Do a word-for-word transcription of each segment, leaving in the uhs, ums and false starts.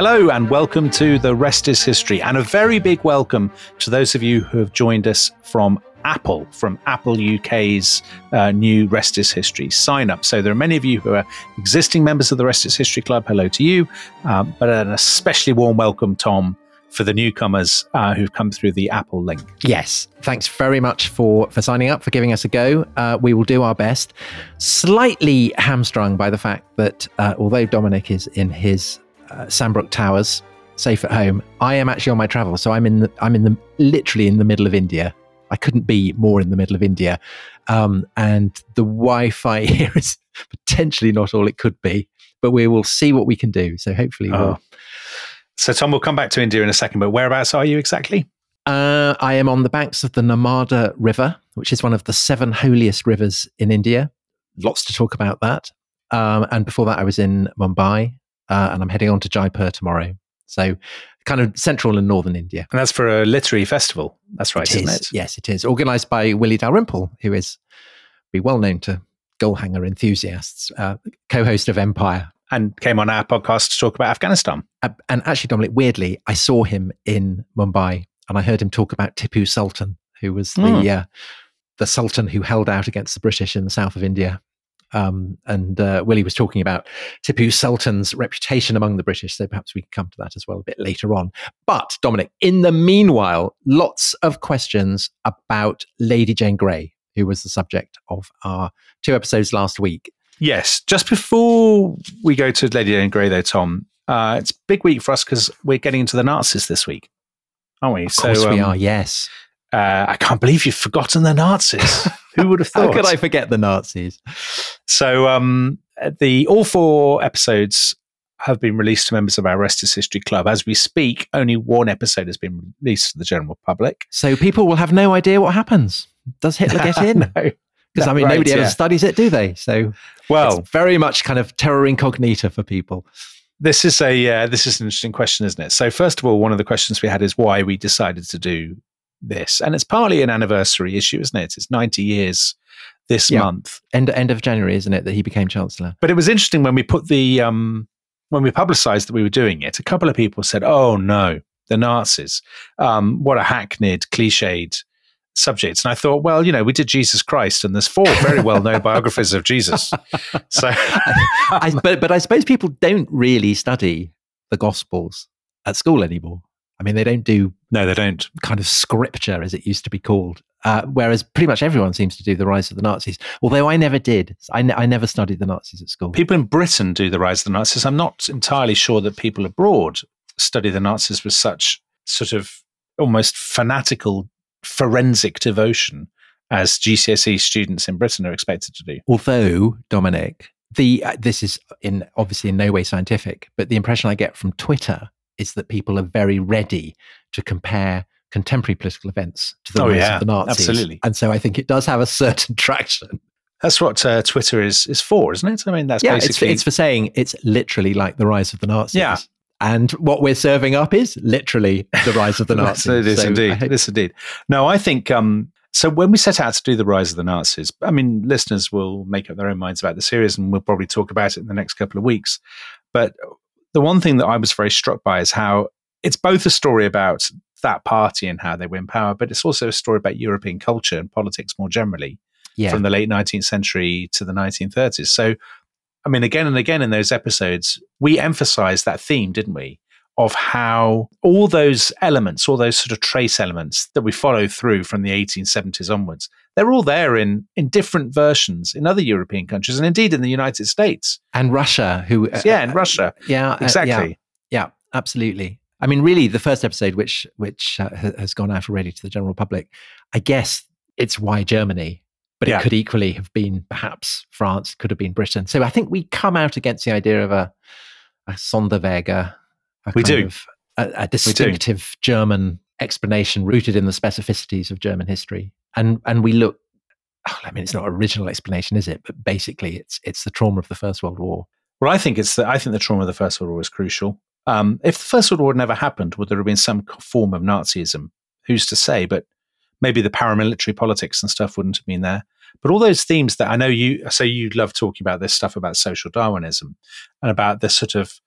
Hello and welcome to The Rest is History, and a very big welcome to those of you who have joined us from Apple, from Apple U K's uh, new Rest is History sign up. So there are many of you who are existing members of the Rest is History Club. Hello to you, um, but an especially warm welcome, Tom, for the newcomers uh, who've come through the Apple link. Yes, thanks very much for, for signing up, for giving us a go. Uh, we will do our best. Slightly hamstrung by the fact that uh, although Dominic is in his uh, Sandbrook Towers, safe at home, I am actually on my travel. So I'm in the, I'm in the literally in the middle of India. I couldn't be more in the middle of India. Um, and the Wi-Fi here is potentially not all it could be, but we will see what we can do. So hopefully oh. we'll... So Tom, we'll come back to India in a second, but whereabouts are you exactly? Uh, I am on the banks of the Narmada River, which is one of the seven holiest rivers in India. Lots to talk about that. Um, and before that, I was in Mumbai, uh, and I'm heading on to Jaipur tomorrow. So kind of central and northern India. And that's for a literary festival. That's right, it isn't is. it? Yes, it is. Organised by Willie Dalrymple, who is be well known to goalhanger enthusiasts, uh, co-host of Empire. And came on our podcast to talk about Afghanistan. Uh, and actually, Dominic, weirdly, I saw him in Mumbai and I heard him talk about Tipu Sultan, who was the mm. uh, the Sultan who held out against the British in the south of India. Um, and uh, Willie was talking about Tipu Sultan's reputation among the British, so perhaps we can come to that as well a bit later on. But, Dominic, in the meanwhile, lots of questions about Lady Jane Grey, who was the subject of our two episodes last week. Yes. Just before we go to Lady Jane Grey, though, Tom, uh, it's a big week for us because we're getting into the Nazis this week, aren't we? Of course so, um, we are, yes. Uh, I can't believe you've forgotten the Nazis. Who would have thought? How could I forget the Nazis? So um, the all four episodes have been released to members of our Rest is History Club. As we speak, only one episode has been released to the general public. So people will have no idea what happens. Does Hitler get in? No. Because, I mean, right, nobody yeah. ever studies it, do they? So well, it's very much kind of terror incognita for people. This is a uh, this is an interesting question, isn't it? So first of all, one of the questions we had is why we decided to do this. And it's partly an anniversary issue, isn't it? It's ninety years this yeah. month. End, end of January, isn't it, that he became Chancellor? But it was interesting when we put the, um, when we publicised that we were doing it, a couple of people said, oh no, the Nazis. Um, what a hackneyed, cliched subjects. And I thought, well, you know, we did Jesus Christ and there's four very well-known biographies of Jesus. So, I, but, but I suppose people don't really study the Gospels at school anymore. I mean, they don't do no, they don't kind of scripture as it used to be called. Uh, whereas pretty much everyone seems to do the rise of the Nazis. Although I never did. I, ne- I never studied the Nazis at school. People in Britain do the rise of the Nazis. I'm not entirely sure that people abroad study the Nazis with such sort of almost fanatical forensic devotion as G C S E students in Britain are expected to do. Although, Dominic, the uh, this is in obviously in no way scientific, but the impression I get from Twitter is that people are very ready to compare contemporary political events to the oh, rise yeah, of the Nazis. Absolutely. And so I think it does have a certain traction. That's what uh, Twitter is is for, isn't it? I mean, that's yeah, basically... it's for, it's for saying it's literally like the rise of the Nazis. Yeah. And what we're serving up is literally the rise of the Nazis. It is so indeed. hope- It is indeed. No, I think... Um, so when we set out to do the rise of the Nazis, I mean, listeners will make up their own minds about the series and we'll probably talk about it in the next couple of weeks. But the one thing that I was very struck by is how it's both a story about that party and how they win power, but it's also a story about European culture and politics more generally yeah. from the late nineteenth century to the nineteen thirties. So, I mean, again and again in those episodes, we emphasized that theme, didn't we? Of how all those elements, all those sort of trace elements that we follow through from the eighteen seventies onwards, they're all there in in different versions in other European countries and indeed in the United States. And Russia, who... Uh, yeah, in Russia. Yeah, exactly. Uh, yeah, yeah, absolutely. I mean, really, the first episode, which which uh, has gone out already to the general public, I guess it's why Germany, but yeah. it could equally have been perhaps France, could have been Britain. So I think we come out against the idea of a, a Sonderwege, a we do. Of, a, a distinctive German explanation rooted in the specificities of German history. And and we look, oh, I mean, it's not an original explanation, is it? But basically, it's it's the trauma of the First World War. Well, I think it's the, I think the trauma of the First World War is crucial. Um, if the First World War never happened, would there have been some form of Nazism? Who's to say? But maybe the paramilitary politics and stuff wouldn't have been there. But all those themes that I know you, so you love talking about this stuff about social Darwinism and about the sort of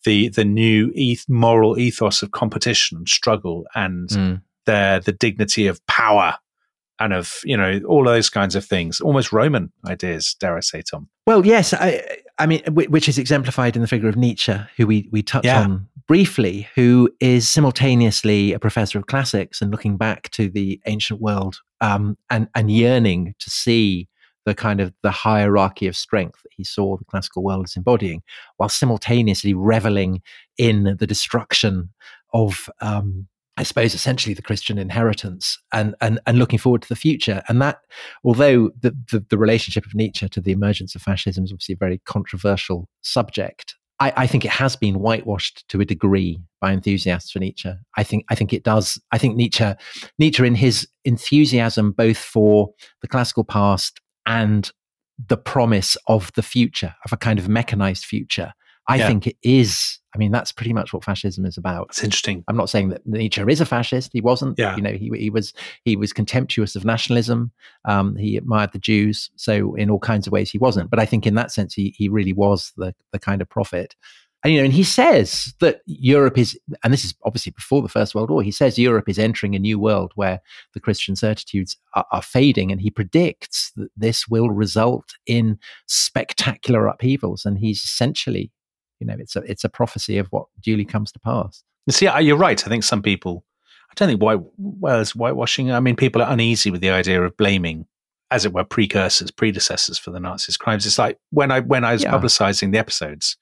the the new eth- moral ethos of competition and struggle and Mm. the the dignity of power and of, you know, all those kinds of things, almost Roman ideas, dare I say, Tom. Well, yes, I, I mean, which is exemplified in the figure of Nietzsche, who we we touch Yeah. on briefly, who is simultaneously a professor of classics and looking back to the ancient world, um, and and yearning to see the kind of the hierarchy of strength that he saw the classical world as embodying, while simultaneously reveling in the destruction of, um, I suppose, essentially the Christian inheritance, and and and looking forward to the future. And that, although the, the, the relationship of Nietzsche to the emergence of fascism is obviously a very controversial subject, I, I think it has been whitewashed to a degree by enthusiasts for Nietzsche. I think I think it does. I think Nietzsche, Nietzsche in his enthusiasm both for the classical past and the promise of the future, of a kind of mechanized future, I Yeah. think it is. I mean, that's pretty much what fascism is about. It's interesting. I'm not saying that Nietzsche is a fascist. He wasn't. Yeah. You know, he he was he was contemptuous of nationalism. Um, he admired the Jews. So in all kinds of ways, he wasn't. But I think in that sense, he he really was the the kind of prophet. And, you know, and he says that Europe is, and this is obviously before the First World War, he says Europe is entering a new world where the Christian certitudes are, are fading, and he predicts that this will result in spectacular upheavals. And he's essentially, you know, it's a it's a prophecy of what duly comes to pass. You see, you're right. I think some people, I don't think white, well, it's whitewashing. I mean, people are uneasy with the idea of blaming, as it were, precursors, predecessors for the Nazis' crimes. It's like when I when I was Yeah. publicizing the episodes,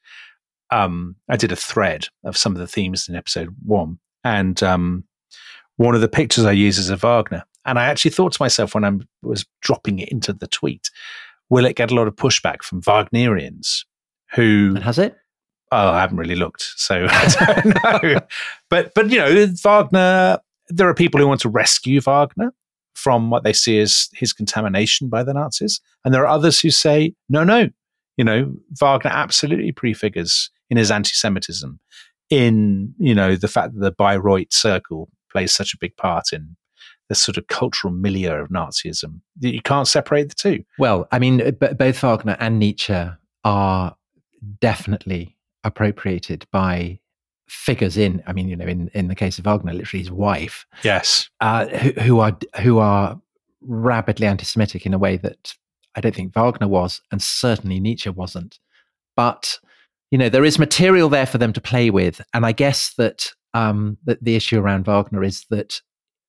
um, I did a thread of some of the themes in episode one, and um, one of the pictures I use is a Wagner. And I actually thought to myself when I was dropping it into the tweet, will it get a lot of pushback from Wagnerians who? And has it? Oh, I haven't really looked, so I don't know. But, but you know, Wagner, there are people who want to rescue Wagner from what they see as his contamination by the Nazis. And there are others who say, no, no, you know, Wagner absolutely prefigures in his anti-Semitism, in, you know, the fact that the Bayreuth circle plays such a big part in the sort of cultural milieu of Nazism. You can't separate the two. Well, I mean, b- both Wagner and Nietzsche are definitely appropriated by figures in, I mean, you know, in, in the case of Wagner, literally his wife, Yes. uh, who, who are who are rabidly anti-Semitic in a way that I don't think Wagner was, and certainly Nietzsche wasn't. But, you know, there is material there for them to play with, and I guess that um, that the issue around Wagner is that,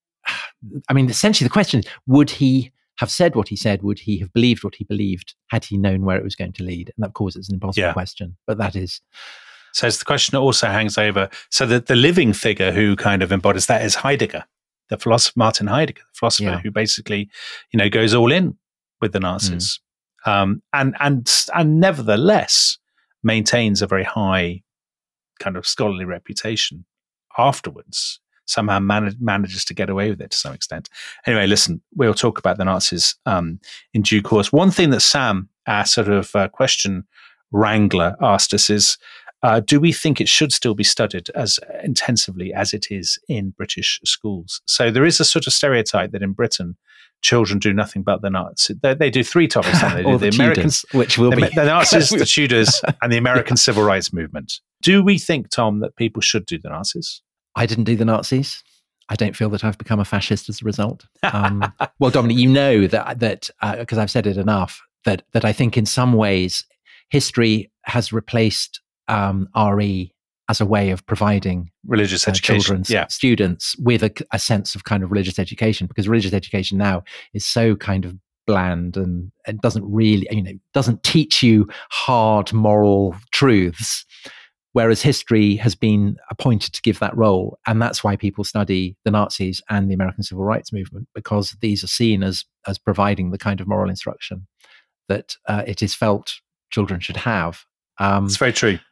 I mean, essentially the question is, would he have said what he said? Would he have believed what he believed had he known where it was going to lead? And of course, it's an impossible Yeah. question, but that is. So the question also hangs over. So that the living figure who kind of embodies that is Heidegger, the philosopher, Martin Heidegger, the philosopher Yeah. who basically, you know, goes all in with the Nazis, mm. um, and and and nevertheless maintains a very high kind of scholarly reputation afterwards. Somehow man- manages to get away with it to some extent. Anyway, listen, we'll talk about the Nazis um, in due course. One thing that Sam, our sort of uh, question wrangler, asked us is, uh, do we think it should still be studied as intensively as it is in British schools? So there is a sort of stereotype that in Britain, children do nothing but the Nazis. They, they do three topics. They do the, the Americans, which will the, be the Nazis, the Tudors, and the American Civil Rights Movement. Do we think, Tom, that people should do the Nazis? I didn't do the Nazis. I don't feel that I've become a fascist as a result. Um, well, Dominic, you know that that because uh, I've said it enough that that I think in some ways history has replaced um, R E as a way of providing religious uh, education, children's yeah. students with a, a sense of kind of religious education, because religious education now is so kind of bland and it doesn't really, you know, doesn't teach you hard moral truths. Whereas history has been appointed to give that role. And that's why people study the Nazis and the American Civil Rights Movement, because these are seen as as providing the kind of moral instruction that uh, it is felt children should have. Um, it's very true.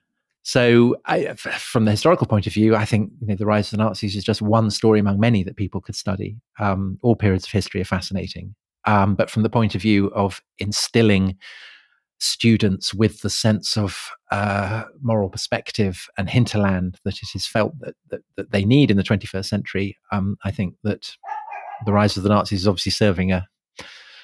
So I, from the historical point of view, I think, you know, the rise of the Nazis is just one story among many that people could study. Um, all periods of history are fascinating. Um, but from the point of view of instilling students with the sense of uh, moral perspective and hinterland that it is felt that, that, that they need in the twenty-first century, um, I think that the rise of the Nazis is obviously serving a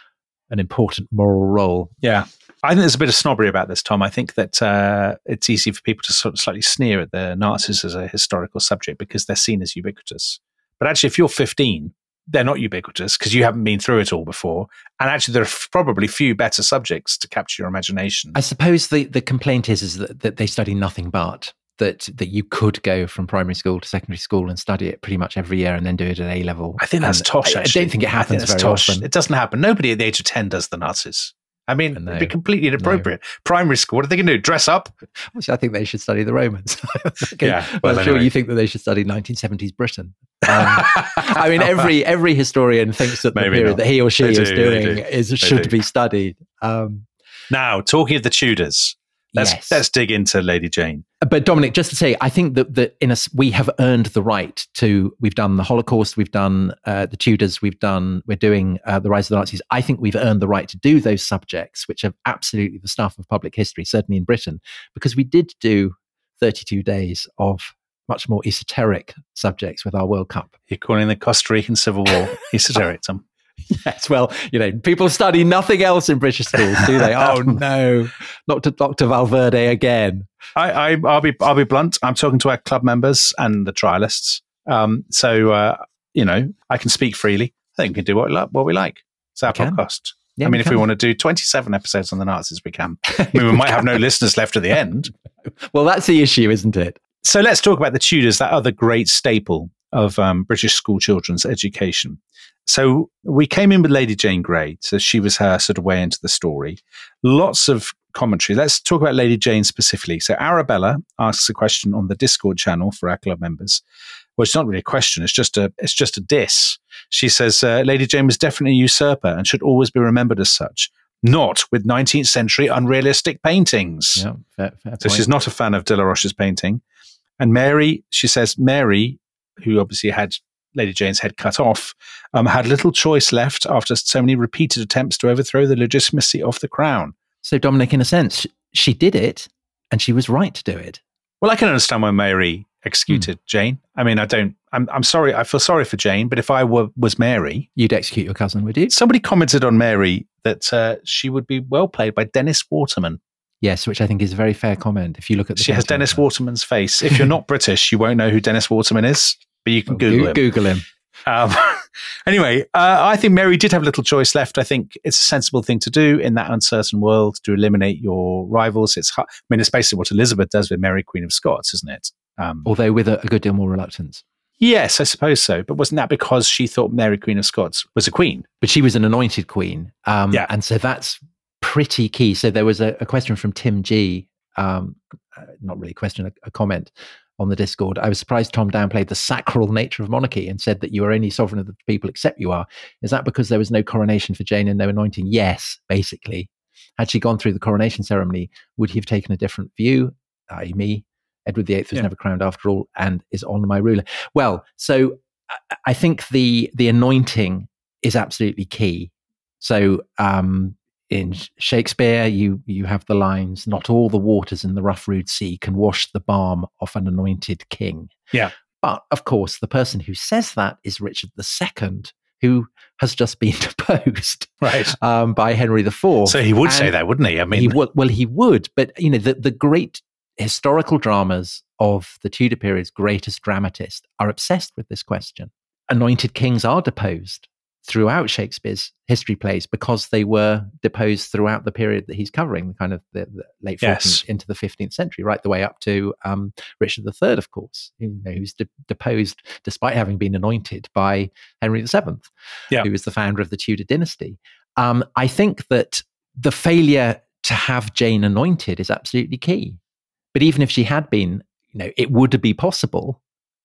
an important moral role. Yeah. I think there's a bit of snobbery about this, Tom. I think that uh, it's easy for people to sort of slightly sneer at the Nazis as a historical subject because they're seen as ubiquitous. But actually, if you're fifteen, they're not ubiquitous because you haven't been through it all before. And actually, there are f- probably few better subjects to capture your imagination. I suppose the, the complaint is, is that, that they study nothing but, that that you could go from primary school to secondary school and study it pretty much every year and then do it at A level. I think that's and tosh, I, actually. I don't think it happens think very tosh. often. It doesn't happen. Nobody at the age of ten does the Nazis. I mean, No, it'd be completely inappropriate. No. Primary school, what are they going to do? Dress up? Which I think they should study the Romans. Okay. Yeah. Well, Well, I'm anyway. sure you think that they should study nineteen seventies Britain. Um, I mean, every every historian thinks that the Maybe period not. that he or she They is do, doing they do. is They should do. be studied. Um, Now, talking of the Tudors, let's yes. let's dig into Lady Jane. But Dominic, just to say, I think that, that in a, we have earned the right to, we've done the Holocaust, we've done uh, the Tudors, we've done, we're doing uh, the rise of the Nazis. I think we've earned the right to do those subjects, which are absolutely the stuff of public history, certainly in Britain, because we did do thirty-two days of much more esoteric subjects with our World Cup. You're calling the Costa Rican Civil War esoteric, Tom. Yes, well, you know, people study nothing else in British schools, do they? Oh no, not to Doctor Valverde again. I, I, I'll be I'll be blunt. I'm talking to our club members and the trialists. Um, so uh, you know, I can speak freely. I think we can do what we like. What we like. It's our We can. podcast. Yeah, I mean, we if we can. want to do twenty-seven episodes on the Nazis, we can. I mean, we might have no listeners left at the end. Well, that's the issue, isn't it? So let's talk about the Tudors, that other great staple of um, British school children's education. So we came in with Lady Jane Grey, so she was her sort of way into the story. Lots of commentary. Let's talk about Lady Jane specifically. So Arabella asks a question on the Discord channel for our club members. Well, it's not really a question. It's just a it's just a diss. She says uh, Lady Jane was definitely a usurper and should always be remembered as such, not with nineteenth century unrealistic paintings. Yeah, fair, fair So point. she's not a fan of De La Roche's painting. And Mary, she says, Mary, who obviously had Lady Jane's head cut off, um, had little choice left after so many repeated attempts to overthrow the legitimacy of the crown. So, Dominic, in a sense, sh- she did it and she was right to do it. Well, I can understand why Mary executed Jane. I mean, I don't, I'm, I'm sorry, I feel sorry for Jane, but if I were, was Mary, You'd execute your cousin, would you? somebody commented on Mary that uh, she would be well played by Dennis Waterman. Yes, which I think is a very fair comment. If you look at the She has painting Dennis of her. Waterman's face. If you're not British, you won't know who Dennis Waterman is, but you can Well, Google Goo- him. Google him. Um, anyway, uh, I think Mary did have little choice left. I think it's a sensible thing to do in that uncertain world to eliminate your rivals. It's, hu- I mean, it's basically what Elizabeth does with Mary, Queen of Scots, isn't it? Um, Although with a, a good deal more reluctance. yes, I suppose so. But wasn't that because she thought Mary, Queen of Scots, was a queen? But she was an anointed queen. Um, Yeah. And so that's pretty key. So there was a, a question from Tim G, um, uh, not really a question, a, a comment on the Discord. I was surprised Tom downplayed the sacral nature of monarchy and said that you are only sovereign of the people except you are. Is that because there was no coronation for Jane and no anointing? Yes, basically. Had she gone through the coronation ceremony, would he have taken a different view? that is me. Edward the Eighth was Yeah. never crowned after all and is on my ruler. Well, so I- I think the the anointing is absolutely key. So um, in Shakespeare, you you have the lines, "Not all the waters in the rough rude sea can wash the balm off an anointed king." Yeah. But of course, the person who says that is Richard the Second, who has just been deposed Right. um, by Henry the Fourth. So he would say And that, wouldn't he? I mean, he would, well, he would, but you know, the, the great historical dramas of the Tudor period's greatest dramatists are obsessed with this question. Anointed kings are deposed throughout Shakespeare's history plays because they were deposed throughout the period that he's covering, the kind of the, the late fourteenth Yes. into the fifteenth century, right the way up to um, Richard the Third, of course, you know, who's de- deposed despite having been anointed by Henry the Seventh, Yeah. who was the founder of the Tudor dynasty. Um, I think that the failure to have Jane anointed is absolutely key. But even if she had been, you know, it would be possible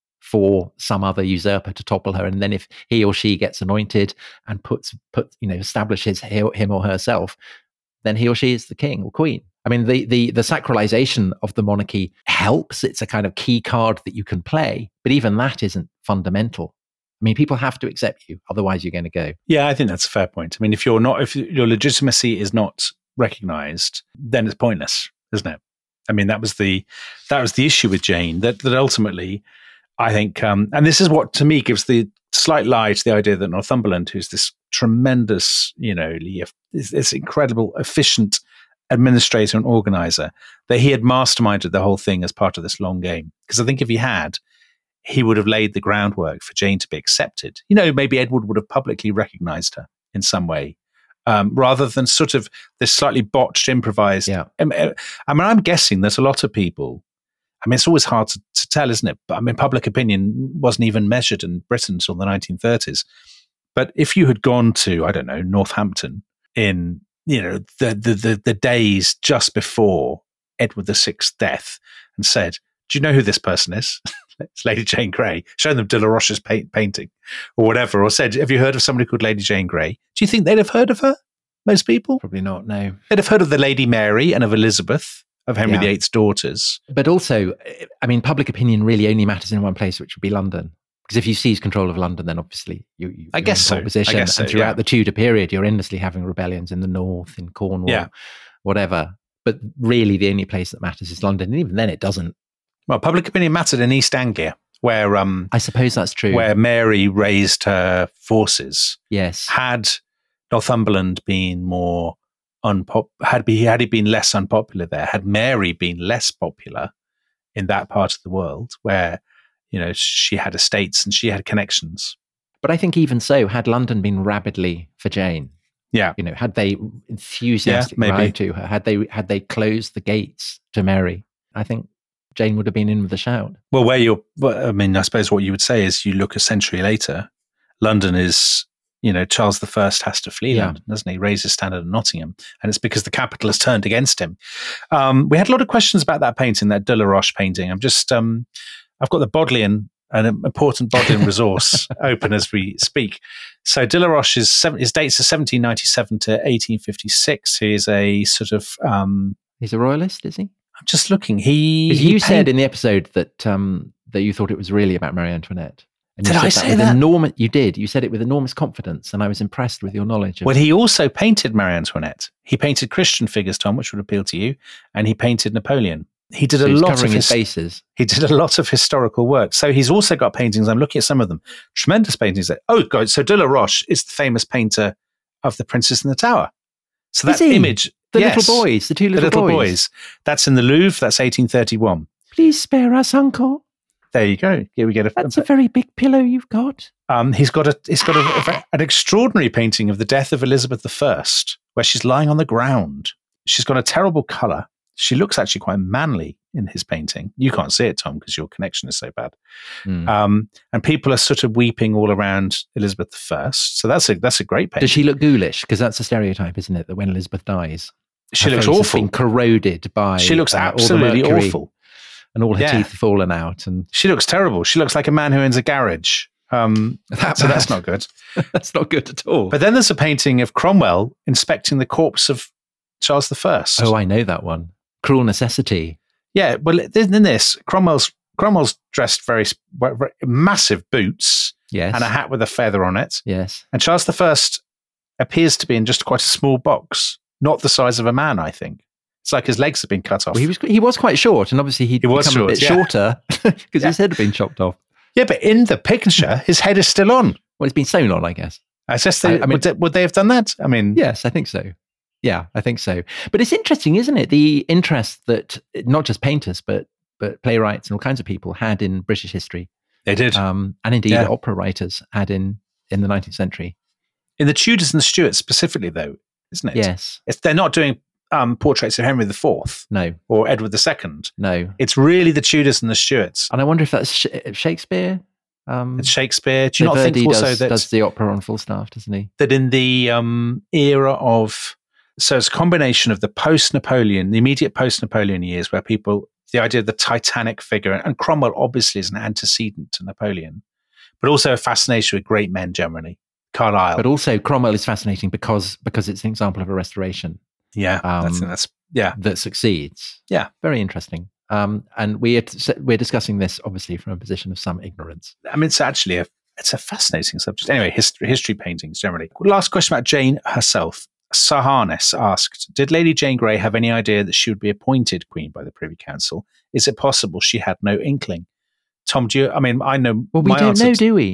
for some other usurper to topple her, and then if he or she gets anointed and puts put you know establishes him or herself, then he or she is the king or queen. I mean, the the the sacralization of the monarchy helps. It's a kind of key card that you can play, but even that isn't fundamental. I mean, people have to accept you, otherwise you're going to go. yeah, I think that's a fair point. I mean, if you're not, if your legitimacy is not recognized, then it's pointless, isn't it? I mean, that was the that was the issue with Jane. That that ultimately, I think, um, and this is what to me gives the slight lie to the idea that Northumberland, who's this tremendous, you know, this, this incredible, efficient administrator and organizer, that he had masterminded the whole thing as part of this long game. Because I think if he had, he would have laid the groundwork for Jane to be accepted. You know, maybe Edward would have publicly recognized her in some way, um, rather than sort of this slightly botched, improvised. Yeah. I mean, I'm guessing that a lot of people, I mean, it's always hard to, to tell, isn't it? But I mean, public opinion wasn't even measured in Britain until the nineteen thirties. But if you had gone to, I don't know, Northampton in, you know, the the the, the days just before Edward the Sixth's death and said, do you know who this person is? It's Lady Jane Grey. Show them De La Roche's paint, painting or whatever, or said, have you heard of somebody called Lady Jane Grey? Do you think they'd have heard of her? Most people? Probably not, no. They'd have heard of the Lady Mary and of Elizabeth, of Henry Yeah. the Eighth's daughters. But also, I mean, public opinion really only matters in one place, which would be London. Because if you seize control of London, then obviously you, you, I you're guess in so. pole position. I guess so, and throughout yeah. the Tudor period, you're endlessly having rebellions in the north, in Cornwall, Yeah. whatever. But really, the only place that matters is London. And even then, it doesn't. Well, public opinion mattered in East Anglia, where um, I suppose that's true. where Mary raised her forces. Yes. Had Northumberland been more unpop, had be had he been less unpopular there, had Mary been less popular in that part of the world, where you know she had estates and she had connections. But I think even so, had London been rabidly for Jane, Yeah, you know, had they enthusiastically Yeah, maybe. lied to her, had they had they closed the gates to Mary, I think Jane would have been in with a shout. well, where you're, well, I mean, I suppose what you would say is you look a century later, London is, you know, Charles the First has to flee Yeah. London, doesn't he? Raise his standard at Nottingham. And it's because the capital has turned against him. Um, we had a lot of questions about that painting, that De La Roche painting. I'm just, um, I've got the Bodleian, an important Bodleian resource open as we speak. So De La Roche is seven, his dates are seventeen ninety-seven to eighteen fifty-six. He is a sort of, um, He's a royalist, is he? I'm just looking. He, 'Cause he you said paint- in the episode that um, that you thought it was really about Marie Antoinette. And you Did I said say with that? Enormous, you did. You said it with enormous confidence, and I was impressed with your knowledge. Of, Well, he also painted Marie Antoinette. He painted Christian figures, Tom, which would appeal to you, and he painted Napoleon. He did so a he's lot covering of his his, bases. he did a lot of historical work. So he's also got paintings. I'm looking at some of them. Tremendous paintings. That, oh, God. So De La Roche is the famous painter of The Princess in the Tower. So Is that he? image, The yes, little boys, the two the little, little boys. boys. That's in the Louvre. That's eighteen thirty-one. Please spare us, Uncle. There you go. Here we get a. That's a very big pillow you've got. Um, he's got a. He's got a, a, an extraordinary painting of the death of Elizabeth the First, where she's lying on the ground. She's got a terrible color. She looks actually quite manly in his painting. You can't see it, Tom, because your connection is so bad. Mm. Um, and people are sort of weeping all around Elizabeth the First. So that's a that's a great painting. Does she look ghoulish? Because that's a stereotype, isn't it? That when Elizabeth dies, She her looks face has awful. been corroded by. She looks uh, all the absolutely mercury, awful. and all her Yeah. teeth have fallen out. And She looks terrible. She looks like a man who owns a garage. Um, that so that's bad. not good. That's not good at all. But then there's a painting of Cromwell inspecting the corpse of Charles the First. oh, I know that one. Cruel Necessity. Yeah, well, in this, Cromwell's Cromwell's dressed very, very massive boots Yes. and a hat with a feather on it, Yes. and Charles the First appears to be in just quite a small box, not the size of a man. I think it's like his legs have been cut off. Well, he was he was quite short, and obviously he'd He was become a short, bit yeah. shorter because Yeah. his head had been chopped off. yeah, but in the picture, his head is still on. Well, it's been sewn on, I guess. I guess they, I- I mean- would, they, would they have done that? I mean, Yes, I think so. Yeah, I think so. But it's interesting, isn't it? The interest that not just painters, but but playwrights and all kinds of people had in British history, they did. um, and indeed Yeah. opera writers had in in the nineteenth century. In the Tudors and the Stuarts specifically, though, isn't it? Yes. It's, they're not doing um, portraits of Henry the Fourth No. or Edward the Second. No. It's really the Tudors and the Stuarts. And I wonder if that's Sh- Shakespeare. Um, It's Shakespeare. Do you so not Verdi think also does, that does the opera on Falstaff, doesn't he? that in the um, era of, so it's a combination of the post-Napoleon, the immediate post-Napoleon years, where people, the idea of the Titanic figure, and Cromwell obviously is an antecedent to Napoleon, but also a fascination with great men generally. Carlyle. But also Cromwell is fascinating because because it's an example of a restoration yeah, that's, um, that's, yeah. that succeeds. Yeah. Very interesting. Um, and we are t- we're discussing this obviously from a position of some ignorance. I mean, it's actually a, it's a fascinating subject. Anyway, history, history paintings generally. Last question about Jane herself. Saharnes asked, did Lady Jane Grey have any idea that she would be appointed Queen by the Privy Council? Is it possible she had no inkling? Tom, do you, I mean, I know Well, we my don't answer know, to- do we?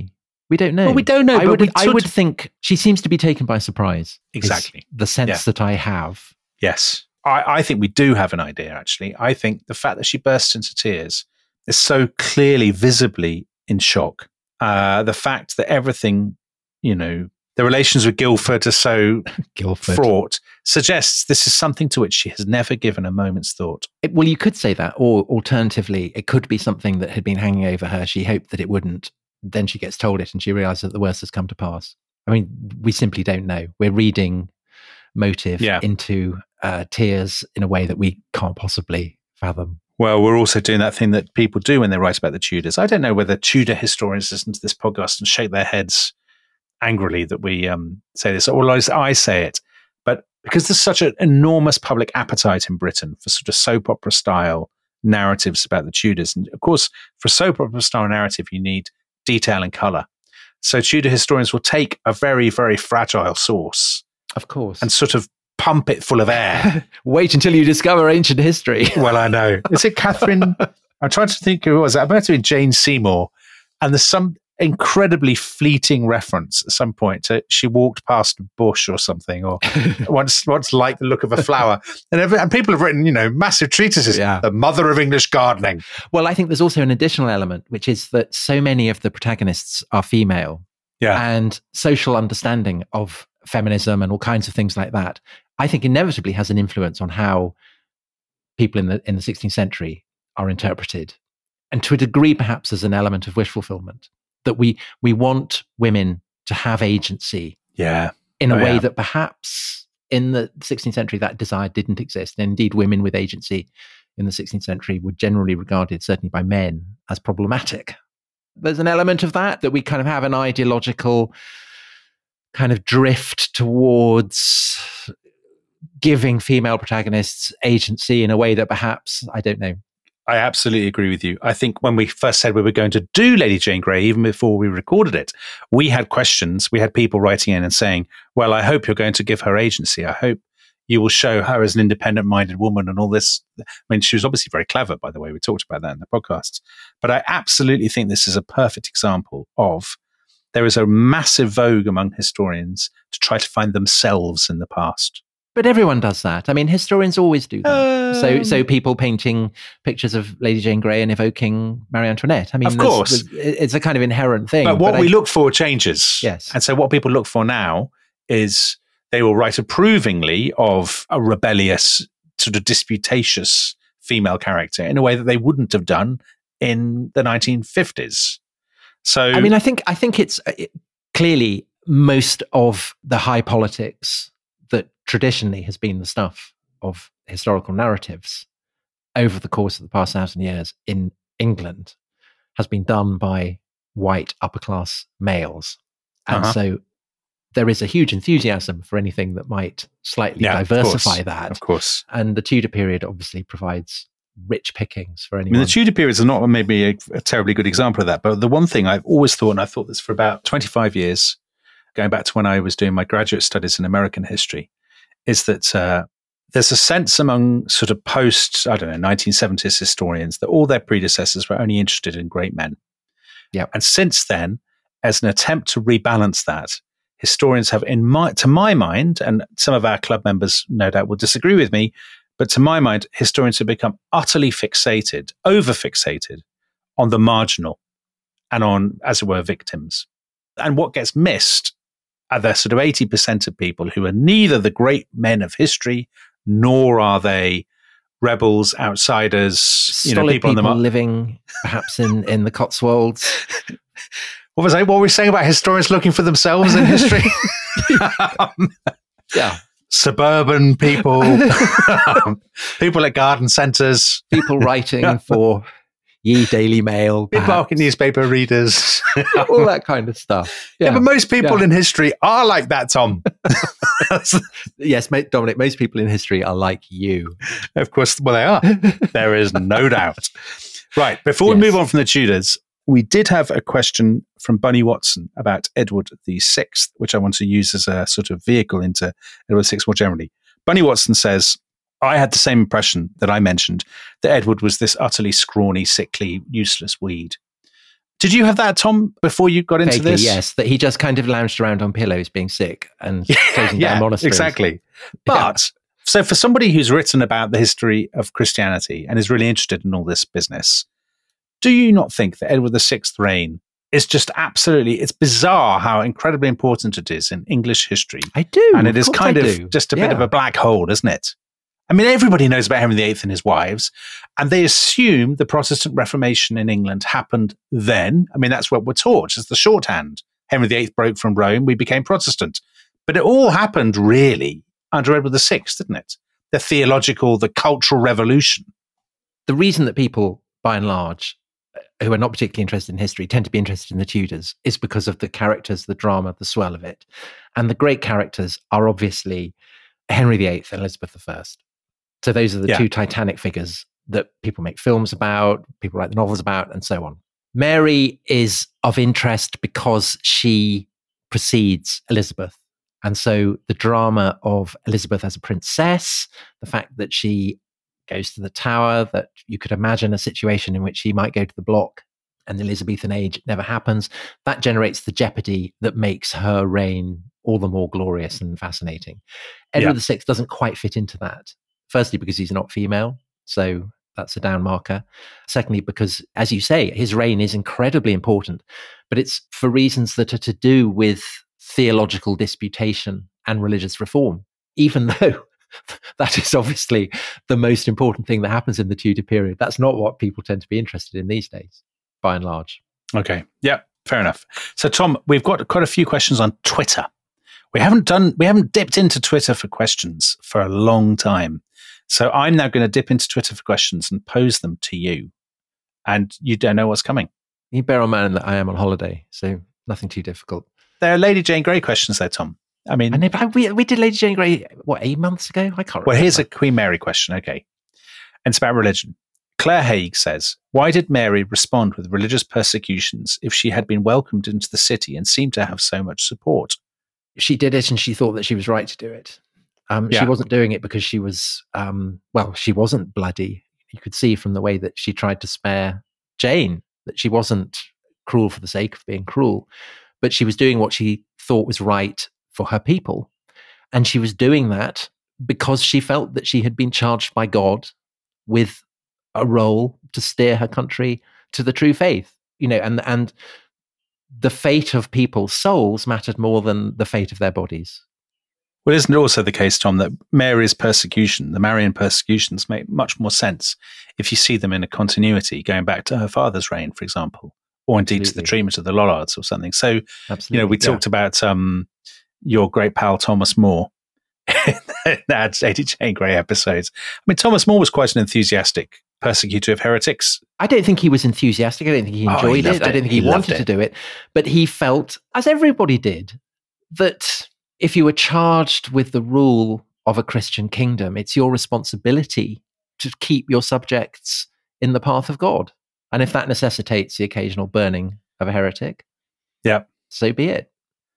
We don't know. Well, we don't know. I but would, we I would of... think she seems to be taken by surprise. Exactly. The sense yeah. that I have. Yes. I, I think we do have an idea, actually. I think the fact that she burst into tears is so clearly, visibly in shock. Uh, the fact that everything, you know, the relations with Guildford are so Guildford. fraught suggests this is something to which she has never given a moment's thought. It, well, you could say that, or alternatively, it could be something that had been hanging over her. She hoped that it wouldn't. Then she gets told it and she realizes that the worst has come to pass. I mean, we simply don't know. We're reading motive yeah. into uh, tears in a way that we can't possibly fathom. Well, we're also doing that thing that people do when they write about the Tudors. I don't know whether Tudor historians listen to this podcast and shake their heads angrily that we um, say this, or at least I say it. But because there's such an enormous public appetite in Britain for sort of soap opera style narratives about the Tudors. And of course, for a soap opera style narrative, you need detail and colour. So Tudor historians will take a very, very fragile source. Of course. And sort of pump it full of air. Wait until you discover ancient history. Well, I know. Is it Catherine? I'm trying to think who it was. It might have been Jane Seymour. And there's some incredibly fleeting reference at some point to she walked past a bush or something, or once once liked the look of a flower. And, every, and people have written, you know, massive treatises. Yeah. The mother of English gardening. Well, I think there's also an additional element, which is that so many of the protagonists are female. Yeah. And social understanding of feminism and all kinds of things like that, I think inevitably has an influence on how people in the in the sixteenth century are interpreted. And to a degree, perhaps as an element of wish fulfillment, that we we want women to have agency yeah. in a oh, way yeah. that perhaps in the sixteenth century that desire didn't exist. And indeed, women with agency in the sixteenth century were generally regarded, certainly by men, as problematic. There's an element of that, that we kind of have an ideological kind of drift towards giving female protagonists agency in a way that perhaps, I don't know. I absolutely agree with you. I think when we first said we were going to do Lady Jane Grey, even before we recorded it, we had questions. We had people writing in and saying, well, I hope you're going to give her agency. I hope you will show her as an independent-minded woman and all this. I mean, she was obviously very clever, by the way. We talked about that in the podcasts. But I absolutely think this is a perfect example of there is a massive vogue among historians to try to find themselves in the past. But everyone does that. I mean, historians always do that. Um, so, so people painting pictures of Lady Jane Grey and evoking Marie Antoinette. I mean, of course, there's, there's, it's a kind of inherent thing. But what but we I, look for changes. Yes. And so what people look for now is they will write approvingly of a rebellious, sort of disputatious female character in a way that they wouldn't have done in the nineteen fifties. So, I mean, I think I think it's it, clearly most of the high politics that traditionally has been the stuff of historical narratives over the course of the past thousand years in England has been done by white upper class males. And uh-huh. so there is a huge enthusiasm for anything that might slightly yeah, diversify of course, that. Of course. And the Tudor period obviously provides rich pickings for anyone. I mean, the Tudor period is not maybe a, a terribly good example of that, but the one thing I've always thought, and I've thought this for about twenty-five years, going back to when I was doing my graduate studies in American history, is that uh, there's a sense among sort of post, I don't know, nineteen seventies historians that all their predecessors were only interested in great men. Yeah. And since then, as an attempt to rebalance that, historians have, in my, to my mind, and some of our club members no doubt will disagree with me, but to my mind, historians have become utterly fixated, over-fixated on the marginal and on, as it were, victims. And what gets missed are the sort of eighty percent of people who are neither the great men of history, nor are they rebels, outsiders, Solid you know, people, people on the living perhaps in, in the Cotswolds. What was I, what were we saying about historians looking for themselves in history? um, yeah. Suburban people, um, people at garden centres. People writing for Ye Daily Mail. Big market newspaper readers. All that kind of stuff. Yeah, Yeah, but most people yeah. in history are like that, Tom. Yes, mate, Dominic, most people in history are like you. Of course, well, they are. There is no doubt. Right, before we Yes. move on from the Tudors, we did have a question from Bunny Watson about Edward the Sixth, which I want to use as a sort of vehicle into Edward the Sixth more generally. Bunny Watson says, I had the same impression that I mentioned, that Edward was this utterly scrawny, sickly, useless weed. Did you have that, Tom, before you got into Vaguely, this? yes, that he just kind of lounged around on pillows being sick and closing yeah, down monasteries. Exactly. But yeah. So for somebody who's written about the history of Christianity and is really interested in all this business, do you not think that Edward the Sixth reign is just absolutely, it's bizarre how incredibly important it is in English history. I do. And it is kind I of do. just a yeah. bit of a black hole, isn't it? I mean, everybody knows about Henry the Eighth and his wives, and they assume the Protestant Reformation in England happened then. I mean, that's what we're taught as the shorthand. Henry the Eighth broke from Rome, we became Protestant. But it all happened really under Edward the Sixth, didn't it? The theological, the cultural revolution. The reason that people, by and large, who are not particularly interested in history, tend to be interested in the Tudors is because of the characters, the drama, the swell of it. And the great characters are obviously Henry the Eighth and Elizabeth the First. So those are the yeah. two titanic figures that people make films about, people write the novels about, and so on. Mary is of interest because she precedes Elizabeth. And so the drama of Elizabeth as a princess, the fact that she goes to the Tower, that you could imagine a situation in which she might go to the block and the Elizabethan age never happens, that generates the jeopardy that makes her reign all the more glorious and fascinating. Edward yeah. the Sixth doesn't quite fit into that. Firstly, because he's not female, so that's a down marker. Secondly, because, as you say, his reign is incredibly important, but it's for reasons that are to do with theological disputation and religious reform, even though that is obviously the most important thing that happens in the Tudor period. That's not what people tend to be interested in these days, by and large. Okay. Yeah, fair enough. So, Tom, we've got quite a few questions on Twitter. We haven't done, we haven't dipped into Twitter for questions for a long time. So I'm now going to dip into Twitter for questions and pose them to you. And you don't know what's coming. You bear in mind that I am on holiday, so nothing too difficult. They're Lady Jane Grey questions there, Tom. I mean, I know, but we, we did Lady Jane Grey, what, eight months ago? I can't remember. Well, here's a Queen Mary question. Okay. And it's about religion. Claire Haig says, why did Mary respond with religious persecutions if she had been welcomed into the city and seemed to have so much support? She did it and she thought that she was right to do it. Um, yeah. She wasn't doing it because she was, um, well, she wasn't bloody. You could see from the way that she tried to spare Jane that she wasn't cruel for the sake of being cruel, but she was doing what she thought was right for her people. And she was doing that because she felt that she had been charged by God with a role to steer her country to the true faith, you know, and, and the fate of people's souls mattered more than the fate of their bodies. Well, isn't it also the case, Tom, that Mary's persecution, the Marian persecutions, make much more sense if you see them in a continuity going back to her father's reign, for example, or indeed Absolutely. to the treatment of the Lollards or something. So, Absolutely. you know, we yeah. talked about um, your great pal Thomas More in that Lady Jane Grey episodes. I mean, Thomas More was quite an enthusiastic persecutor of heretics. I don't think he was enthusiastic. I don't think he enjoyed oh, he it. it. I don't think he, he wanted it. to do it. But he felt, as everybody did, that if you were charged with the rule of a Christian kingdom, it's your responsibility to keep your subjects in the path of God. And if that necessitates the occasional burning of a heretic, yeah, so be it.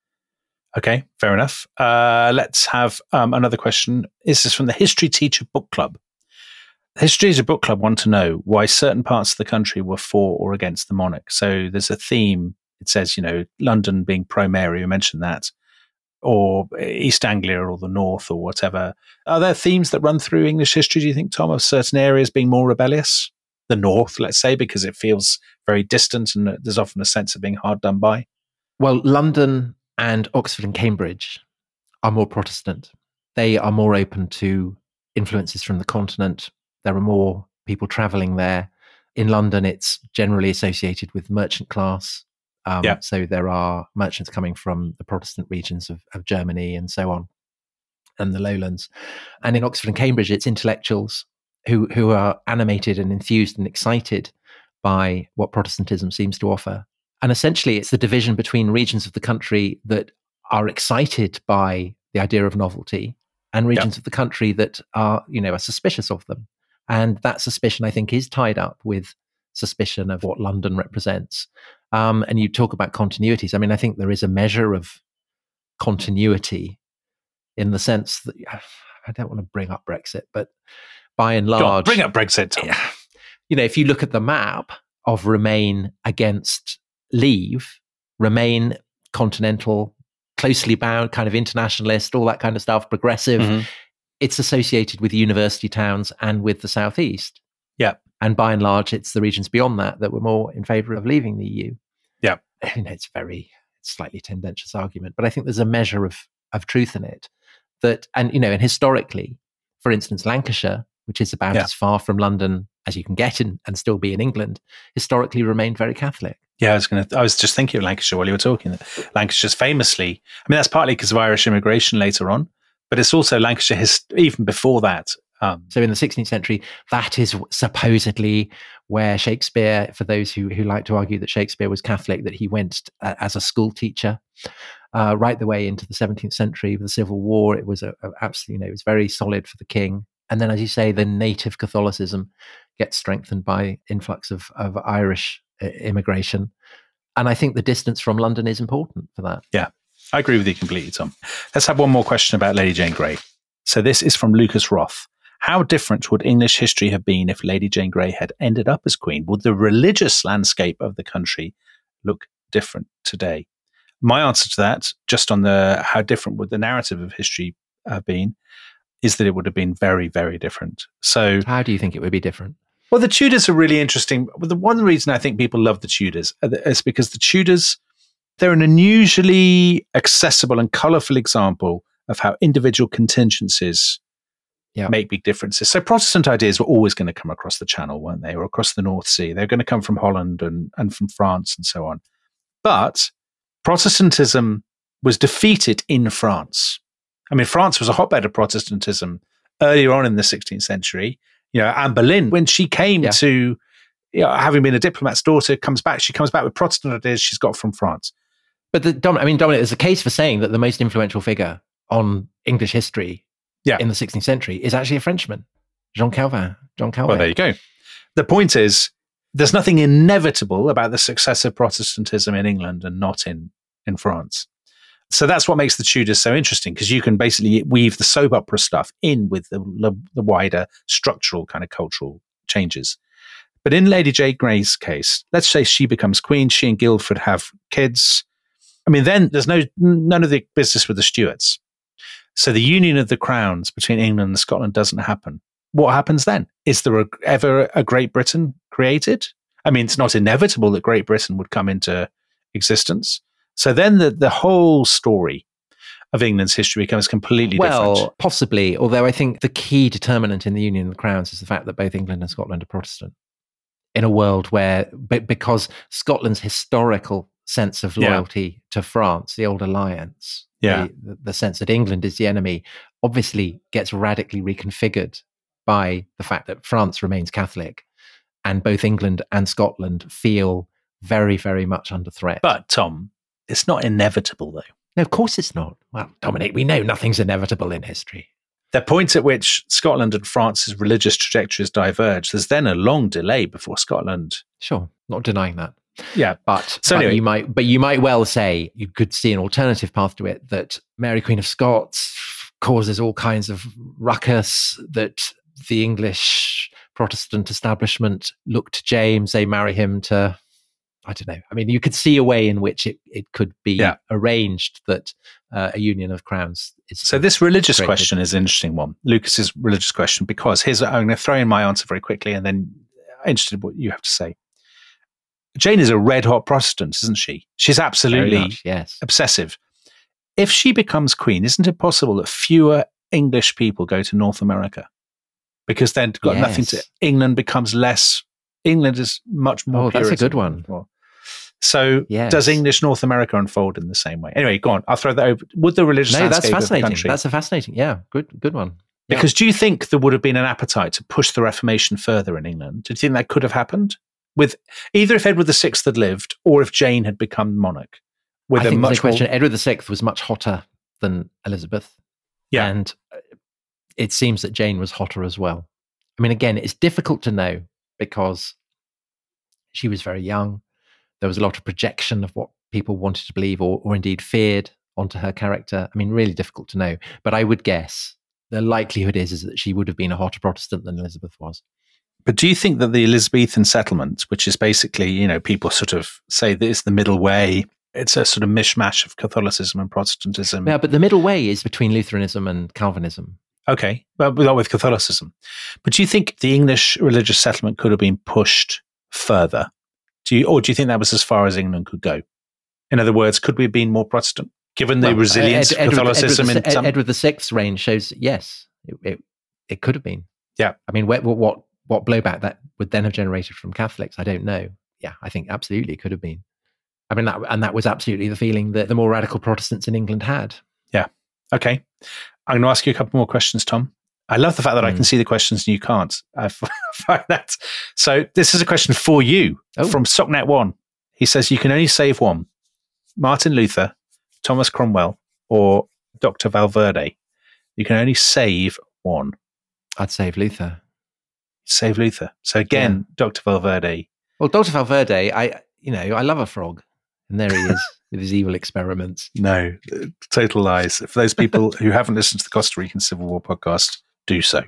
Okay, fair enough. Uh, let's have um, another question. This is from the History Teacher Book Club. The History Teacher Book Club want to know why certain parts of the country were for or against the monarch. So there's a theme. It says, you know, London being pro-Mary, you mentioned that, or East Anglia or the North or whatever. Are there themes that run through English history, do you think, Tom, of certain areas being more rebellious? The North, let's say, because it feels very distant and there's often a sense of being hard done by. Well, London and Oxford and Cambridge are more Protestant. They are more open to influences from the continent. There are more people traveling there. In London, it's generally associated with merchant class. Um, yeah. So there are merchants coming from the Protestant regions of, of Germany and so on, and the lowlands. And in Oxford and Cambridge, it's intellectuals who, who are animated and enthused and excited by what Protestantism seems to offer. And essentially, it's the division between regions of the country that are excited by the idea of novelty and regions yeah. of the country that are, you know, are suspicious of them. And that suspicion, I think, is tied up with suspicion of what London represents. Um, and you talk about continuities. I mean, I think there is a measure of continuity in the sense that, I don't want to bring up Brexit, but by and large... On, bring up Brexit, Tom. You know, if you look at the map of Remain against leave, remain continental, closely bound, kind of internationalist, all that kind of stuff, progressive. Mm-hmm. It's associated with university towns and with the Southeast. Yeah. And by and large, it's the regions beyond that that were more in favour of leaving the E U. Yeah. You know, it's very, it's slightly tendentious argument, but I think there's a measure of of truth in it. That, and, you know, and historically, for instance, Lancashire, which is about yeah. as far from London as you can get in and still be in England, historically remained very Catholic. Yeah, I was going to. I was just thinking of Lancashire while you were talking. Lancashire's famously, I mean, that's partly because of Irish immigration later on, but it's also Lancashire his, even before that. Um, so in the sixteenth century, that is supposedly where Shakespeare, for those who who like to argue that Shakespeare was Catholic, that he went uh, as a school teacher uh, right the way into the seventeenth century with the Civil War. It was a, a absolutely, you know, it was very solid for the king. And then, as you say, the native Catholicism gets strengthened by influx of, of Irish uh, immigration. And I think the distance from London is important for that. Yeah, I agree with you completely, Tom. Let's have one more question about Lady Jane Grey. So this is from Lucas Roth. How different would English history have been if Lady Jane Grey had ended up as queen? Would the religious landscape of the country look different today? My answer to that, just on the how different would the narrative of history have been, is that it would have been very, very different. So, how do you think it would be different? Well, the Tudors are really interesting. The one reason I think people love the Tudors is because the Tudors, they're an unusually accessible and colourful example of how individual contingencies yeah. make big differences. So Protestant ideas were always going to come across the Channel, weren't they? Or across the North Sea. They're going to come from Holland and, and from France and so on. But Protestantism was defeated in France. I mean, France was a hotbed of Protestantism earlier on in the sixteenth century. You know, Anne Boleyn, when she came yeah. to, you know, having been a diplomat's daughter, comes back, she comes back with Protestant ideas she's got from France. But the, I mean, Dominic, there's a case for saying that the most influential figure on English history yeah. in the sixteenth century is actually a Frenchman, Jean Calvin. Jean Calvin. Well, there you go. The point is, there's nothing inevitable about the success of Protestantism in England and not in, in France. So that's what makes the Tudors so interesting, because you can basically weave the soap opera stuff in with the, the, the wider structural kind of cultural changes. But in Lady Jane Grey's case, let's say she becomes queen, she and Guildford have kids. I mean, then there's no none of the business with the Stuarts. So the union of the crowns between England and Scotland doesn't happen. What happens then? Is there a, ever a Great Britain created? I mean, it's not inevitable that Great Britain would come into existence. So then the, the whole story of England's history becomes completely well, different. Well, possibly, although I think the key determinant in the Union of the Crowns is the fact that both England and Scotland are Protestant in a world where, because Scotland's historical sense of loyalty yeah. to France, the old alliance, yeah. the, the sense that England is the enemy, obviously gets radically reconfigured by the fact that France remains Catholic and both England and Scotland feel very, very much under threat. But, Tom, it's not inevitable, though. No, of course it's not. Well, Dominic, we know nothing's inevitable in history. The point at which Scotland and France's religious trajectories diverge, there's then a long delay before Scotland. Sure, not denying that. Yeah, but, so but anyway. you might, but you might well say you could see an alternative path to it, that Mary Queen of Scots causes all kinds of ruckus, that the English Protestant establishment look to James, they marry him to, I don't know. I mean, you could see a way in which it, it could be yeah. arranged that uh, a union of crowns is. So this religious created. question is an interesting one, Lucas's religious question, because here's, I'm going to throw in my answer very quickly and then I'm interested in what you have to say. Jane is a red hot Protestant, isn't she? She's absolutely much, yes. obsessive. If she becomes queen, isn't it possible that fewer English people go to North America? Because then got yes. nothing to, England becomes less, England is much more Oh, that's a good one. So yes. does English North America unfold in the same way? Anyway, go on. I'll throw that over. Would the religious no, landscape that's fascinating. of the country... That's a fascinating, yeah, good good one. Yeah. Because do you think there would have been an appetite to push the Reformation further in England? Do you think that could have happened? With either if Edward the Sixth had lived or if Jane had become monarch? With I a think much the question, more... Edward the Sixth was much hotter than Elizabeth. Yeah. And it seems that Jane was hotter as well. I mean, again, it's difficult to know because she was very young. There was a lot of projection of what people wanted to believe or, or indeed feared onto her character. I mean, really difficult to know. But I would guess the likelihood is, is that she would have been a hotter Protestant than Elizabeth was. But do you think that the Elizabethan settlement, which is basically, you know, people sort of say that it's the middle way, it's a sort of mishmash of Catholicism and Protestantism. Yeah, but the middle way is between Lutheranism and Calvinism. Okay, but not with Catholicism. But do you think the English religious settlement could have been pushed further? Do you, or do you think that was as far as England could go? In other words, could we have been more Protestant, given the Well, resilience Ed, of Catholicism? Edward, in some... Edward the Sixth's reign shows yes, it, it, it could have been. Yeah. I mean, what, what what blowback that would then have generated from Catholics, I don't know. Yeah, I think absolutely it could have been. I mean, that, and that was absolutely the feeling that the more radical Protestants in England had. Yeah. Okay. I'm going to ask you a couple more questions, Tom. I love the fact that mm. I can see the questions and you can't. I find that. So this is a question for you oh. from Socknet One. He says you can only save one: Martin Luther, Thomas Cromwell, or Doctor Valverde. You can only save one. I'd save Luther. Save Luther. So again, yeah. Doctor Valverde. Well, Doctor Valverde, I you know I love a frog, and there he is with his evil experiments. No, total lies. For those people who haven't listened to the Costa Rican Civil War podcast, do so.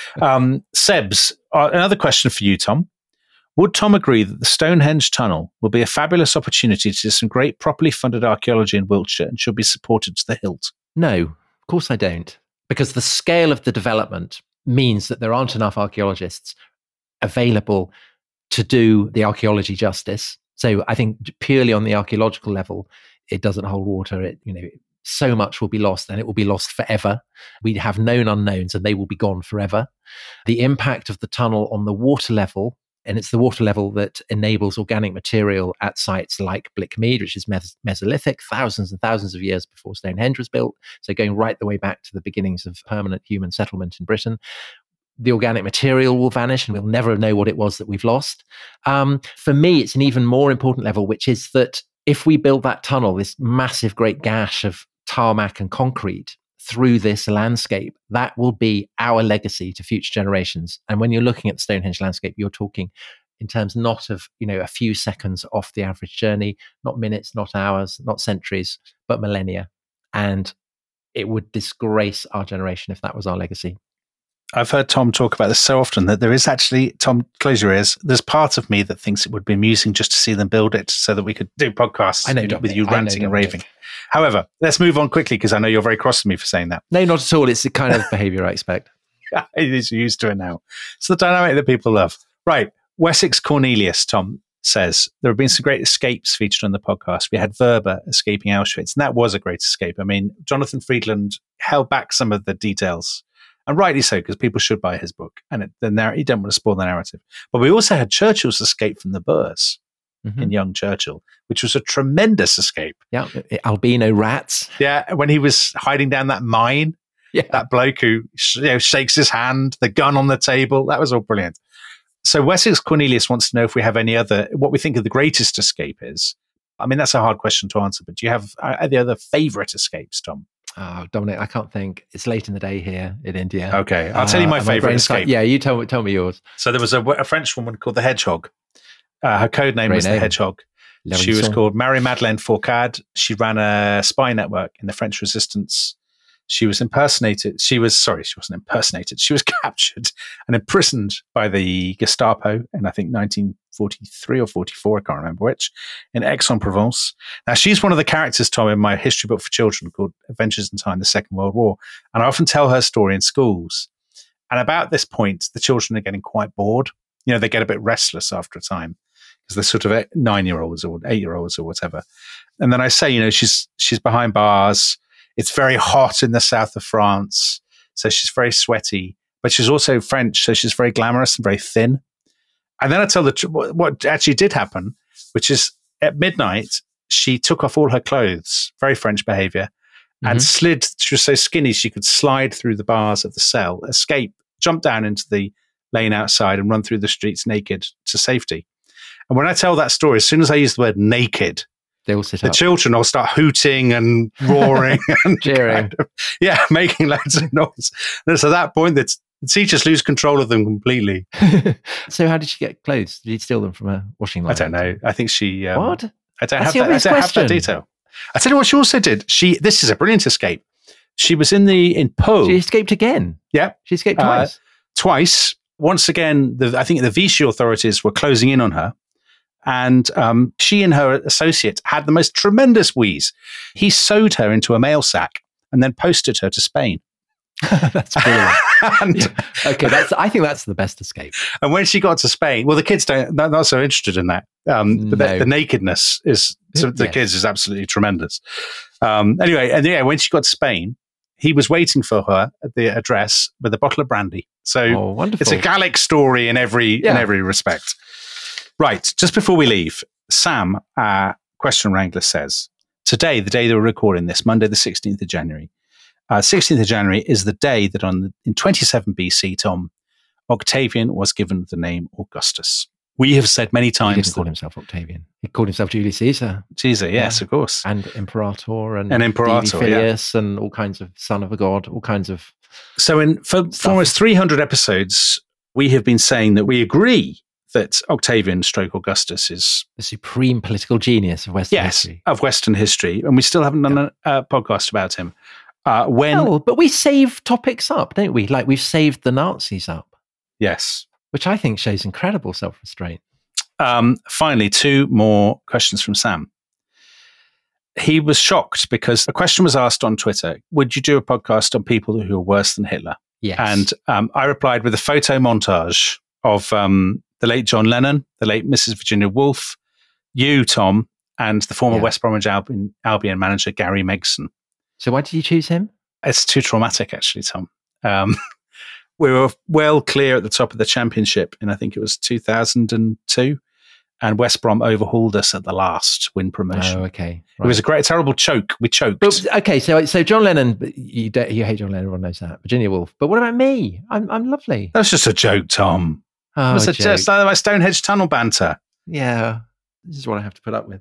Um, Sebs, uh, another question for you, Tom. Would Tom agree that the Stonehenge Tunnel will be a fabulous opportunity to do some great, properly funded archaeology in Wiltshire and should be supported to the hilt? No, of course I don't. Because the scale of the development means that there aren't enough archaeologists available to do the archaeology justice. So I think purely on the archaeological level, it doesn't hold water. It, you know, so much will be lost and it will be lost forever. We have known unknowns and they will be gone forever. The impact of the tunnel on the water level, and it's the water level that enables organic material at sites like Blickmead, which is Mes- Mesolithic, thousands and thousands of years before Stonehenge was built. So going right the way back to the beginnings of permanent human settlement in Britain. The organic material will vanish and we'll never know what it was that we've lost. Um, for me, it's an even more important level, which is that if we build that tunnel, this massive great gash of tarmac and concrete through this landscape, that will be our legacy to future generations. And when you're looking at the Stonehenge landscape, you're talking in terms not of, you know, a few seconds off the average journey, not minutes, not hours, not centuries, but millennia. And it would disgrace our generation if that was our legacy. I've heard Tom talk about this so often that there is actually, Tom, close your ears, there's part of me that thinks it would be amusing just to see them build it so that we could do podcasts I know, with Dominic. you ranting know, and raving. Dominic. However, let's move on quickly because I know you're very cross with me for saying that. No, not at all. It's the kind of behaviour I expect. It is used to it now. It's the dynamic that people love. Right. Wessex Cornelius, Tom, says, there have been some great escapes featured on the podcast. We had Verba escaping Auschwitz, and that was a great escape. I mean, Jonathan Friedland held back some of the details. And rightly so, because people should buy his book. And it, the narr- you don't want to spoil the narrative. But we also had Churchill's escape from the Boers mm-hmm. in Young Churchill, which was a tremendous escape. Yeah, albino rats. Yeah, when he was hiding down that mine, yeah. that bloke who you know, shakes his hand, the gun on the table, that was all brilliant. So Wessex Cornelius wants to know if we have any other, what we think of the greatest escape is. I mean, that's a hard question to answer, but do you have uh, any other favourite escapes, Tom? Oh, Dominic, I can't think. It's late in the day here in India. Okay, I'll tell you my uh, favourite escape. Yeah, you tell me. Tell me yours. So there was a, a French woman called the Hedgehog. Uh, her code name Great was name. the Hedgehog. Lovely she was song. called Marie-Madeleine Fourcade. She ran a spy network in the French Resistance. She was impersonated. She was sorry, she wasn't impersonated. She was captured and imprisoned by the Gestapo in I think nineteen forty-three or forty-four. I can't remember which. In Aix-en-Provence. Now she's one of the characters, Tom, in my history book for children called Adventures in Time: The Second World War. And I often tell her story in schools. And about this point, the children are getting quite bored. You know, they get a bit restless after a time because they're sort of nine-year-olds or eight-year-olds or whatever. And then I say, you know, she's she's behind bars. It's very hot in the south of France, so she's very sweaty, but she's also French, so she's very glamorous and very thin. And then I tell the what actually did happen, which is at midnight, she took off all her clothes, very French behavior, mm-hmm. and slid, she was so skinny she could slide through the bars of the cell, escape, jump down into the lane outside and run through the streets naked to safety. And when I tell that story, as soon as I use the word naked, they all sit the up. children will start hooting and roaring and cheering. Kind of, yeah, making loads of noise. And it's at that point that the teachers lose control of them completely. So how did she get clothes? Did you steal them from a washing line? I don't know. I think she... Um, what? I don't, have that, I don't have that detail. I tell you what she also did. She This is a brilliant escape. She was in the in Pau. She escaped again? Yeah. She escaped twice? Uh, twice. once again, the, I think the Vichy authorities were closing in on her. And um, she and her associate had the most tremendous wheeze. He sewed her into a mail sack and then posted her to Spain. That's brilliant. and, yeah. Okay, that's. I think that's the best escape. And when she got to Spain, well, the kids don't they're not so interested in that. Um, no. But the, the nakedness is so the yes. kids is absolutely tremendous. Um, anyway, and yeah, when she got to Spain, he was waiting for her at the address with a bottle of brandy. So oh, wonderful. It's a Gallic story in every yeah. in every respect. Right, just before we leave, Sam, our question wrangler, says today, the day that we're recording this, Monday, the sixteenth of January. Uh, sixteenth of January is the day that on the, in twenty-seven B C, Tom, Octavian was given the name Augustus. We have said many times. He didn't call himself Octavian. He called himself Julius Caesar. Caesar, yes, yeah. of course. And Imperator and, and Imperator, Filius yeah. and all kinds of son of a god, all kinds of. So in for, for almost three hundred episodes, we have been saying that we agree that Octavian stroke Augustus is the supreme political genius of Western yes, history. of Western history. And we still haven't done yeah. a, a podcast about him. Uh, when, oh, but we save topics up, don't we? Like we've saved the Nazis up. Yes. Which I think shows incredible self-restraint. Um, finally, two more questions from Sam. He was shocked because a question was asked on Twitter, would you do a podcast on people who are worse than Hitler? Yes. And um, I replied with a photo montage of um, the late John Lennon, the late Missus Virginia Woolf, you, Tom, and the former yeah. West Bromwich Albion, Albion manager, Gary Megson. So why did you choose him? It's too traumatic, actually, Tom. Um, we were well clear at the top of the championship in, I think it was two thousand two, and West Brom overhauled us at the last, win promotion. Oh, okay. Right. It was a great, terrible choke. We choked. But, okay, so so John Lennon, you don't, you hate John Lennon, everyone knows that. Virginia Woolf. But what about me? I'm I'm lovely. That's just a joke, Tom. Oh, it was a, just like my Stonehenge tunnel banter. Yeah, this is what I have to put up with.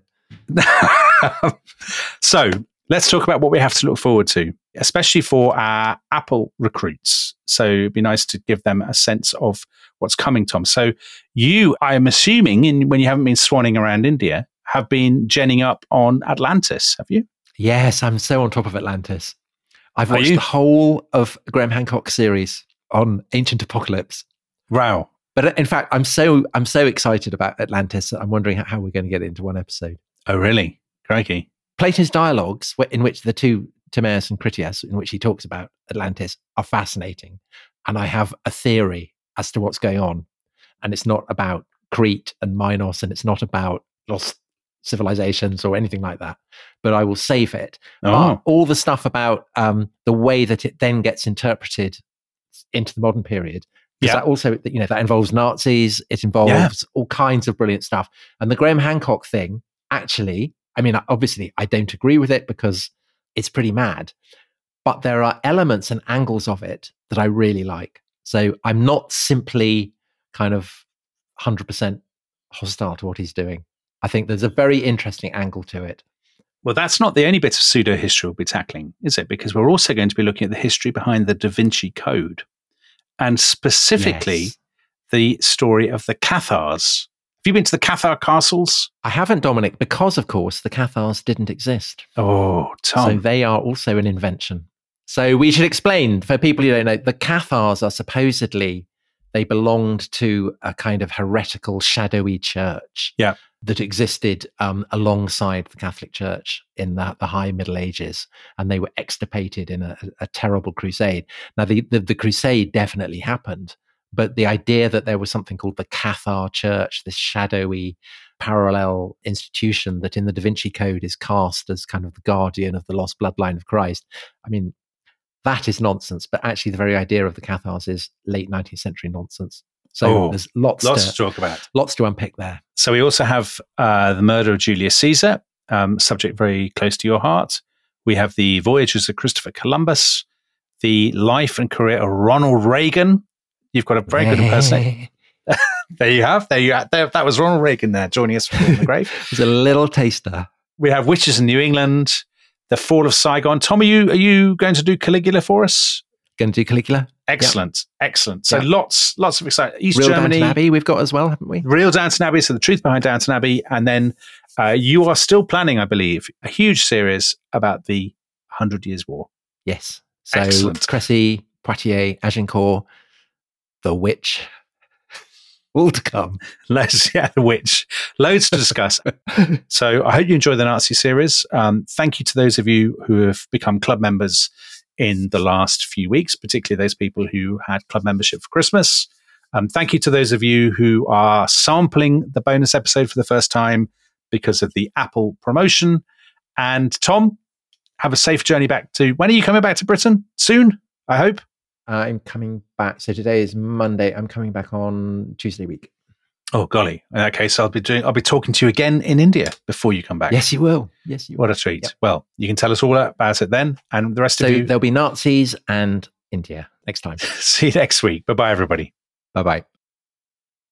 So let's talk about what we have to look forward to, especially for our Apple recruits. So it'd be nice to give them a sense of what's coming, Tom. So you, I am assuming, in, when you haven't been swanning around India, have been genning up on Atlantis, have you? Yes, I'm so on top of Atlantis. I've watched the whole of Graham Hancock's series on Ancient Apocalypse. Wow. But in fact, I'm so I'm so excited about Atlantis. I'm wondering how we're going to get it into one episode. Oh, really? Crikey. Plato's dialogues, in which the two, Timaeus and Critias, in which he talks about Atlantis, are fascinating. And I have a theory as to what's going on. And it's not about Crete and Minos, and it's not about lost civilizations or anything like that. But I will save it. Oh. Uh, all the stuff about um, the way that it then gets interpreted into the modern period. Because yeah. that also, you know, that involves Nazis. It involves yeah. all kinds of brilliant stuff. And the Graham Hancock thing, actually, I mean, obviously, I don't agree with it because it's pretty mad. But there are elements and angles of it that I really like. So I'm not simply kind of one hundred percent hostile to what he's doing. I think there's a very interesting angle to it. Well, that's not the only bit of pseudo-history we'll be tackling, is it? Because we're also going to be looking at the history behind the Da Vinci Code, and specifically yes. the story of the Cathars. Have you been to the Cathar castles? I haven't, Dominic, because, of course, the Cathars didn't exist. Oh, Tom. So they are also an invention. So we should explain, for people who don't know, the Cathars are supposedly, they belonged to a kind of heretical, shadowy church yeah. that existed um, alongside the Catholic Church in the, the high Middle Ages. And they were extirpated in a, a terrible crusade. Now, the, the, the crusade definitely happened. But the idea that there was something called the Cathar Church, this shadowy parallel institution that in the Da Vinci Code is cast as kind of the guardian of the lost bloodline of Christ. I mean, that is nonsense. But actually the very idea of the Cathars is late nineteenth century nonsense. So oh, there's lots, lots to, to talk about. Lots to unpick there. So we also have uh, the murder of Julius Caesar, um, subject very close to your heart. We have the voyages of Christopher Columbus, the life and career of Ronald Reagan. You've got a very good impersonation. There you have. There you have. There, that was Ronald Reagan there joining us from the grave. It's a little taster. We have Witches in New England, the fall of Saigon. Tom, are you, are you going to do Caligula for us? Going to do Caligula? Excellent. Yep. Excellent. So yep. lots, lots of exciting. East Real Germany. Downton Abbey we've got as well, haven't we? Real Downton Abbey. So the truth behind Downton Abbey. And then uh, you are still planning, I believe, a huge series about the Hundred Years' War. Yes. So Excellent. Crécy, Poitiers, Agincourt, the witch All to come. Loads, yeah, the witch. Loads to discuss. So I hope you enjoy the Nazi series. Um, thank you to those of you who have become club members in the last few weeks, particularly those people who had club membership for Christmas. Um, thank you to those of you who are sampling the bonus episode for the first time because of the Apple promotion. And Tom, have a safe journey back to, when are you coming back to Britain? Soon, I hope. Uh, I'm coming back. So today is Monday. I'm coming back on Tuesday week. Oh, golly. In that case, I'll be doing, I'll be talking to you again in India before you come back. Yes, you will. Yes, you will. What a treat. Yep. Well, you can tell us all about it then. And the rest so of you. There'll be Nazis and India next time. See you next week. Bye-bye, everybody. Bye-bye.